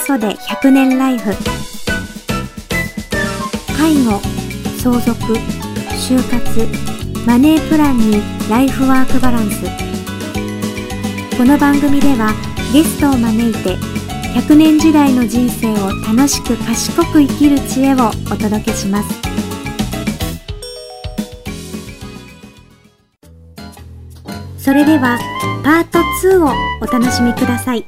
子で100年ライフ。介護、相続、就活、マネープランにライフワークバランス。この番組ではゲストを招いて100年時代の人生を楽しく賢く生きる知恵をお届けします。それではパート2をお楽しみください。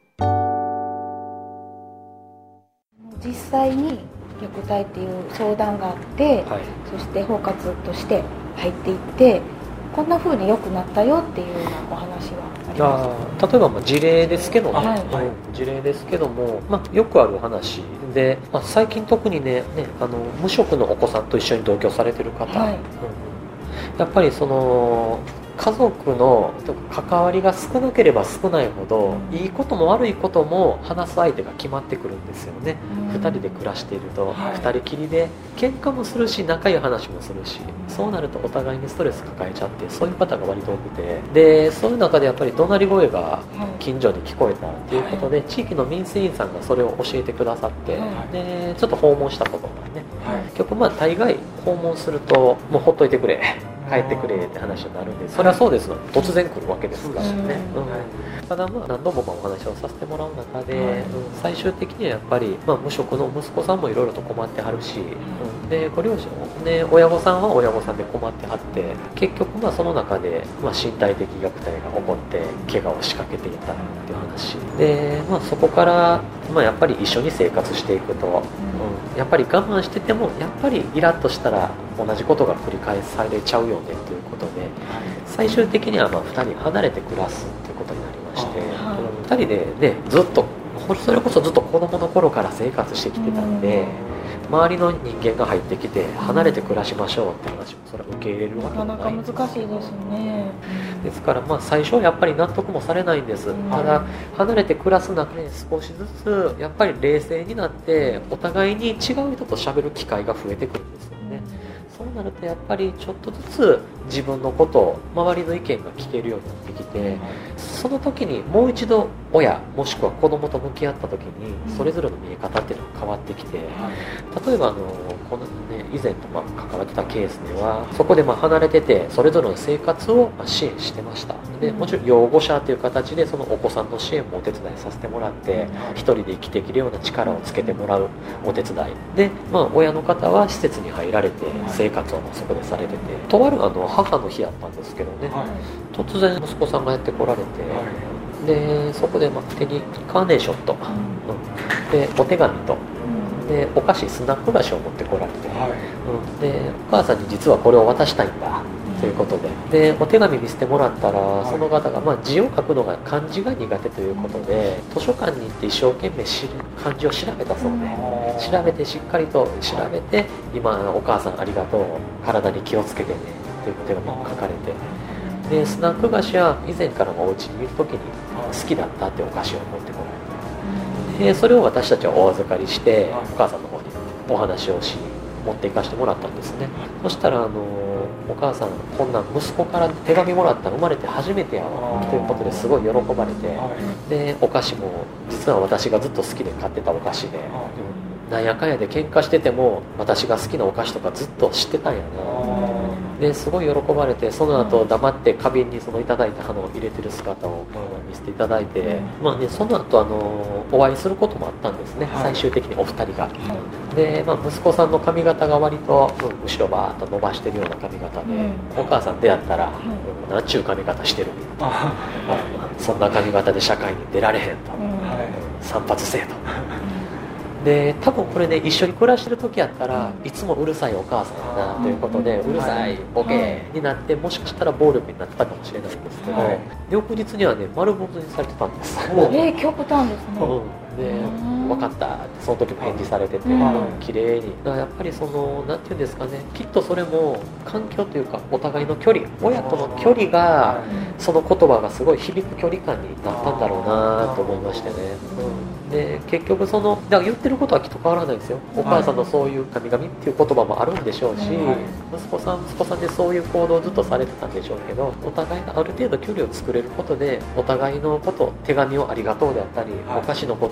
実際に虐待っていう相談があって、はい、そして包括として入っていってこんな風に良くなったよっていうようなお話はありますか？ 例えば事例ですけども、 はい事例ですけども、よくある話で、最近特にね無職のお子さんと一緒に同居されてる方、はいやっぱりその家族の関わりが少なければ少ないほど、いいことも悪いことも話す相手が決まってくるんですよね。2人で暮らしていると、2人きりで喧嘩もするし仲いい話もするし、そうなるとお互いにストレス抱えちゃって、そういう方が割と多くて、でそういう中でやっぱり怒鳴り声が近所に聞こえたということで、地域の民生委員さんがそれを教えてくださって、でちょっと訪問したことがね、結局大概訪問するともうほっといてくれ、帰ってくれって話になるんで、それはそうですの、突然来るわけですからね。ただ何度もお話をさせてもらう中で、最終的にはやっぱり、無職の息子さんもいろいろと困ってはるし、でご両親もね、親御さんは親御さんで困ってはって、結局その中で、身体的虐待が起こって怪我を仕掛けていったっていう話で、そこから、やっぱり一緒に生活していくと、やっぱり我慢しててもやっぱりイラッとしたら同じことが繰り返されちゃうよねということで、最終的には2人離れて暮らすということになりまして、2人でねずっとそれこそずっと子供の頃から生活してきてたんで、周りの人間が入ってきて離れて暮らしましょうって話もそれは受け入れるわけがない。 なかなか難しいですね。 ですから最初はやっぱり納得もされないんです。ただ離れて暮らす中で少しずつやっぱり冷静になってお互いに違う人と喋る機会が増えてくるんですよね。そうなるとやっぱりちょっとずつ自分のことを周りの意見が聞けるようになってきて、その時にもう一度親もしくは子供と向き合った時にそれぞれの見え方っていうのが変わってきて、例えばこの、以前と関わってたケースではそこで離れててそれぞれの生活を支援してました。でもちろん養護者という形でそのお子さんの支援もお手伝いさせてもらって、一人で生きていけるような力をつけてもらうお手伝いで、親の方は施設に入られて生活をそこでされてて、とある母の日やったんですけどね、突然息子さんがやってこられて、でそこで手にカーネーションと、でお手紙と、でお菓子スナック菓子を持ってこられて、でお母さんに実はこれを渡したいんだということで、お手紙見せてもらったら、その方が字を書くのが漢字が苦手ということで、図書館に行って一生懸命漢字を調べたそうで、調べてしっかりと調べて、今お母さんありがとう、体に気をつけてねという手紙を書かれて、でスナック菓子は以前からもお家にいる時に好きだったってお菓子を持ってこられて、でそれを私たちはお預かりしてお母さんの方にお話をし持って行かせてもらったんですね。そしたらお母さんこんなん息子から手紙もらったの生まれて初めてやわということですごい喜ばれて、でお菓子も実は私がずっと好きで買ってたお菓子で、なんやかんやで喧嘩してても私が好きなお菓子とかずっと知ってたんやな。ですごい喜ばれて、その後黙って花瓶にそのいただいた花を入れてる姿を見せていただいて、その後お会いすることもあったんですね、最終的にお二人が。で、息子さんの髪型が割と、後ろバーッと伸ばしてるような髪型で、お母さん出会ったら、なんちゅう髪型してるみたいな、そんな髪型で社会に出られへんと、散髪せえと。で多分これね一緒に暮らしてる時やったらいつもうるさいお母さんだなということで、うるさいボケになってもしかしたら暴力になってたかもしれないんですけど、翌日にはね丸坊主にされてたんです。 極端ですね。 で分かったってその時も返事されてて、綺麗に。だからやっぱりなんていうんですかね、きっとそれも環境というかお互いの距離、親との距離がその言葉がすごい響く距離感になったんだろうなと思いましてね。で結局だから言ってることはきっと変わらないですよ。お母さんのそういう神々っていう言葉もあるんでしょうし、息子さんでそういう行動をずっとされてたんでしょうけど、お互いがある程度距離を作れることでお互いのこと、手紙をありがとうであったり、お菓子のこと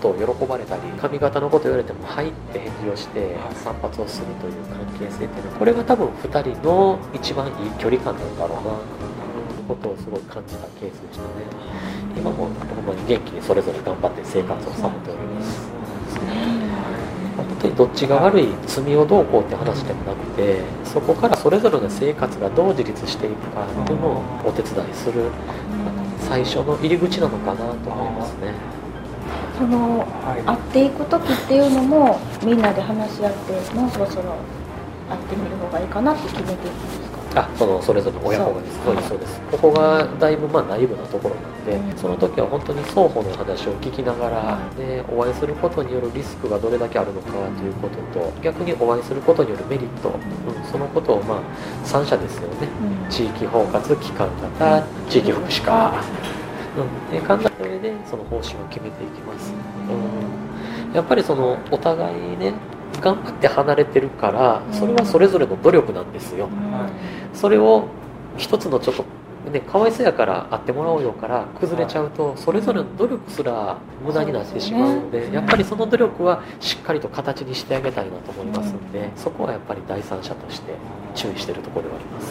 ことを喜ばれたり、髪型のこと言われてもはいって返事をして散髪をするという関係性っていうのは、これが多分2人の一番いい距離感なんだろうなということをすごい感じたケースでしたね。今もほんまに元気にそれぞれ頑張って生活をされております。本当にどっちが悪い、罪をどうこうって話でもなくて、そこからそれぞれの生活がどう自立していくかっていうのをお手伝いする最初の入り口なのかなと思いますね。 その会っていく時っていうのもみんなで話し合って、もうそろそろ会ってみる方がいいかなって決めていくんですか？ それぞれの親子がです。そうです。ここがだいぶ内部なところなので、その時は本当に双方の話を聞きながら、でお会いすることによるリスクがどれだけあるのかということと、逆にお会いすることによるメリット、そのことを3者ですよね。地域包括、機関型、地域福祉課、考えた上でその方針を決めていきます。やっぱりお互いね、頑張って離れてるから、それはそれぞれの努力なんですよ。それを一つのちょっとね、かわいそうやから会ってもらおうよから崩れちゃうと、それぞれの努力すら無駄になってしまうので、やっぱりその努力はしっかりと形にしてあげたいなと思いますので、そこはやっぱり第三者として注意しているところではあります。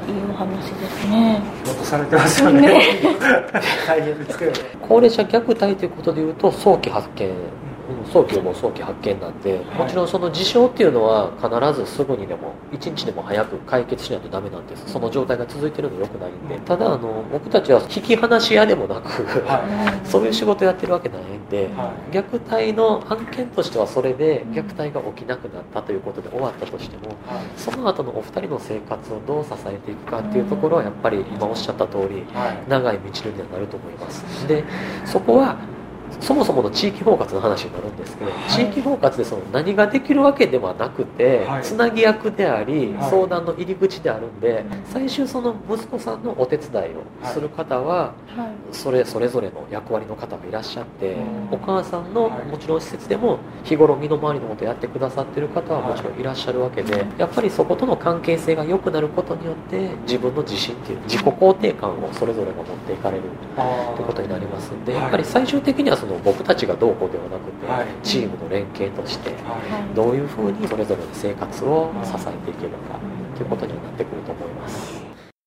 いいお話ですね。 仕事されてますよね。大変ですけどね。 高齢者虐待ということでいうと、早期発見、早期予防、早期発見なんで、もちろんその事象っていうのは必ずすぐにでも1日でも早く解決しないとダメなんです。その状態が続いてるの良くないんで。ただ僕たちは引き離し屋でもなく、そういう仕事やってるわけないんで、虐待の案件としてはそれで虐待が起きなくなったということで終わったとしても、その後のお二人の生活をどう支えていくかっていうところはやっぱり今おっしゃった通り、長い道のりにはなると思います。でそこはそもそもの地域包括の話になるんですけど、地域包括で何ができるわけではなくて、つなぎ役であり、相談の入り口であるんで、最終その息子さんのお手伝いをする方は、それぞれの役割の方もいらっしゃって、お母さんのもちろん施設でも日頃身の回りのことをやってくださっている方はもちろんいらっしゃるわけで、やっぱりそことの関係性が良くなることによって自分の自信っていう自己肯定感をそれぞれが持っていかれるということになりますので、やっぱり最終的には僕たちがどうこうではなくて、チームの連携としてどういうふうにそれぞれの生活を支えていけるかということになってくると思います。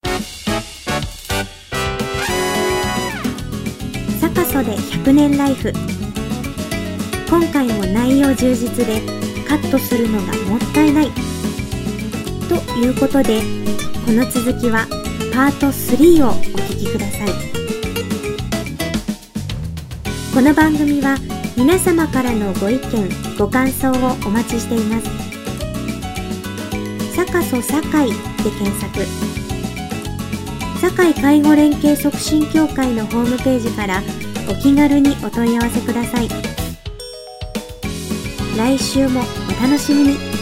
サカソで100年ライフ。今回も内容充実でカットするのがもったいないということで、この続きはパート3をお聞きください。この番組は皆様からのご意見ご感想をお待ちしています。サカソ堺で検索。堺介護連携促進協会のホームページからお気軽にお問い合わせください。来週もお楽しみに。